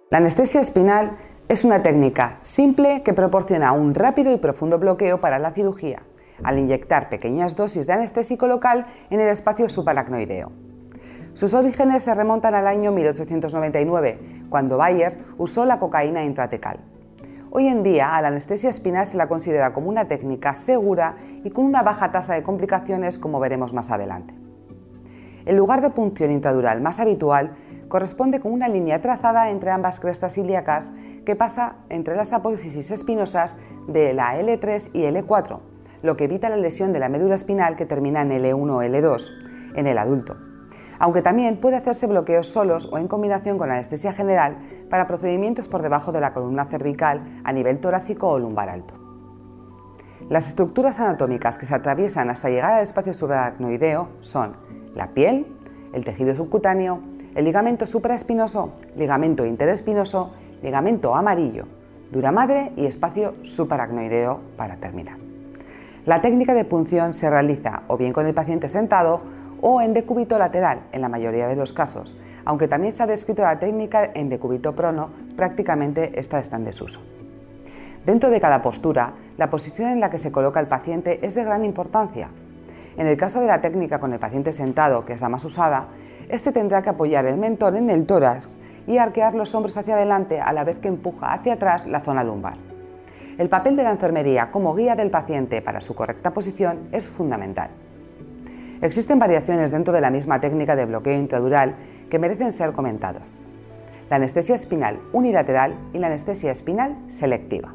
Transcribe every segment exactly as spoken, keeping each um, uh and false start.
La anestesia espinal es una técnica simple que proporciona un rápido y profundo bloqueo para la cirugía, al inyectar pequeñas dosis de anestésico local en el espacio subaracnoideo. Sus orígenes se remontan al año mil ochocientos noventa y nueve, cuando Bayer usó la cocaína intratecal. Hoy en día, a la anestesia espinal se la considera como una técnica segura y con una baja tasa de complicaciones, como veremos más adelante. El lugar de punción intradural más habitual corresponde con una línea trazada entre ambas crestas ilíacas que pasa entre las apófisis espinosas de la L tres y L cuatro, lo que evita la lesión de la médula espinal que termina en L uno o L dos en el adulto, aunque también puede hacerse bloqueos solos o en combinación con anestesia general para procedimientos por debajo de la columna cervical a nivel torácico o lumbar alto. Las estructuras anatómicas que se atraviesan hasta llegar al espacio subaracnoideo son la piel, el tejido subcutáneo, el ligamento supraespinoso, ligamento interespinoso, ligamento amarillo, dura madre y espacio subaracnoideo para terminar. La técnica de punción se realiza o bien con el paciente sentado o en decúbito lateral en la mayoría de los casos, aunque también se ha descrito la técnica en decúbito prono, prácticamente esta está en desuso. Dentro de cada postura, la posición en la que se coloca el paciente es de gran importancia. En el caso de la técnica con el paciente sentado, que es la más usada, este tendrá que apoyar el mentón en el tórax y arquear los hombros hacia adelante a la vez que empuja hacia atrás la zona lumbar. El papel de la enfermería como guía del paciente para su correcta posición es fundamental. Existen variaciones dentro de la misma técnica de bloqueo intradural que merecen ser comentadas: la anestesia espinal unilateral y la anestesia espinal selectiva.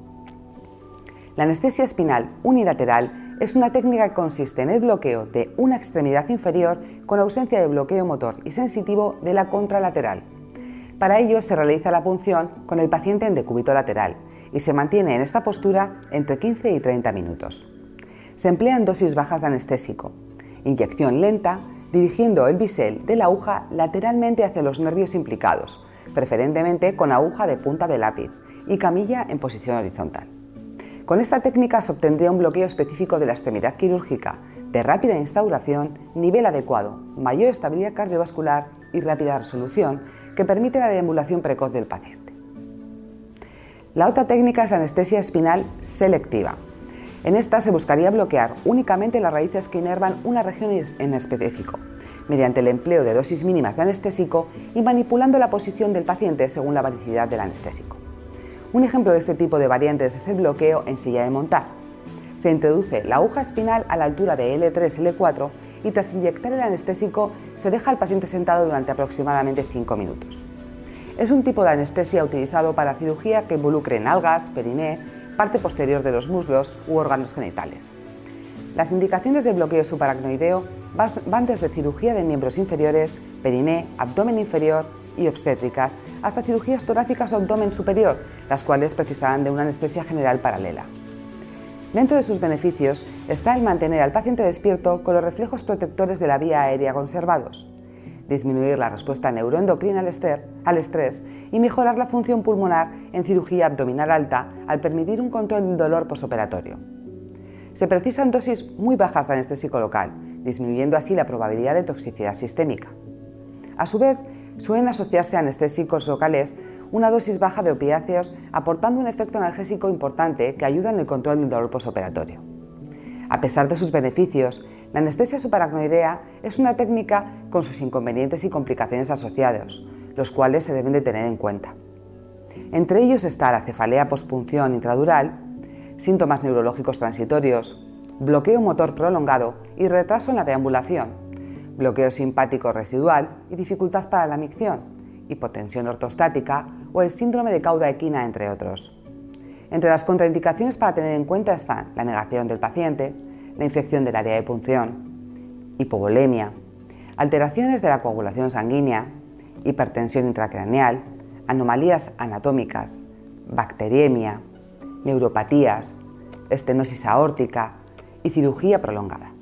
La anestesia espinal unilateral es una técnica que consiste en el bloqueo de una extremidad inferior con ausencia de bloqueo motor y sensitivo de la contralateral. Para ello se realiza la punción con el paciente en decúbito lateral y se mantiene en esta postura entre quince y treinta minutos. Se emplean dosis bajas de anestésico, inyección lenta, dirigiendo el bisel de la aguja lateralmente hacia los nervios implicados, preferentemente con aguja de punta de lápiz y camilla en posición horizontal. Con esta técnica se obtendría un bloqueo específico de la extremidad quirúrgica, de rápida instauración, nivel adecuado, mayor estabilidad cardiovascular y rápida resolución que permite la deambulación precoz del paciente. La otra técnica es la anestesia espinal selectiva. En esta se buscaría bloquear únicamente las raíces que inervan una región en específico, mediante el empleo de dosis mínimas de anestésico y manipulando la posición del paciente según la varicidad del anestésico. Un ejemplo de este tipo de variantes es el bloqueo en silla de montar. Se introduce la aguja espinal a la altura de L tres L cuatro y tras inyectar el anestésico se deja al paciente sentado durante aproximadamente cinco minutos. Es un tipo de anestesia utilizado para cirugía que involucre nalgas, periné, parte posterior de los muslos u órganos genitales. Las indicaciones de bloqueo subaracnoideo van desde cirugía de miembros inferiores, periné, abdomen inferior y obstétricas, hasta cirugías torácicas o abdomen superior, las cuales precisarán de una anestesia general paralela. Dentro de sus beneficios está el mantener al paciente despierto con los reflejos protectores de la vía aérea conservados, disminuir la respuesta neuroendocrina al estrés y mejorar la función pulmonar en cirugía abdominal alta al permitir un control del dolor posoperatorio. Se precisan dosis muy bajas de anestésico local, disminuyendo así la probabilidad de toxicidad sistémica. A su vez, suelen asociarse a anestésicos locales una dosis baja de opiáceos, aportando un efecto analgésico importante que ayuda en el control del dolor posoperatorio. A pesar de sus beneficios, la anestesia subaracnoidea es una técnica con sus inconvenientes y complicaciones asociados, los cuales se deben de tener en cuenta. Entre ellos está la cefalea pospunción intradural, síntomas neurológicos transitorios, bloqueo motor prolongado y retraso en la deambulación, bloqueo simpático residual y dificultad para la micción, hipotensión ortostática o el síndrome de cauda equina, entre otros. Entre las contraindicaciones para tener en cuenta están la negación del paciente, la infección del área de punción, hipovolemia, alteraciones de la coagulación sanguínea, hipertensión intracraneal, anomalías anatómicas, bacteriemia, neuropatías, estenosis aórtica y cirugía prolongada.